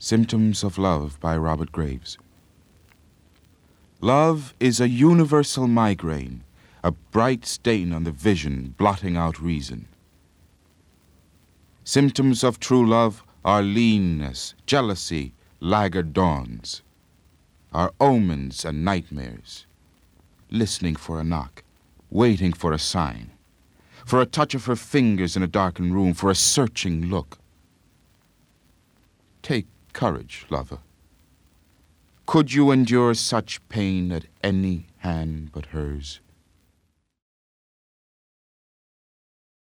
Symptoms of Love by Robert Graves. Love is a universal migraine, a bright stain on the vision, blotting out reason. Symptoms of true love are leanness, jealousy, laggard dawns, are omens and nightmares, listening for a knock, waiting for a sign, for a touch of her fingers in a darkened room, for a searching look. Take courage, lover. Could you endure such pain at any hand but hers?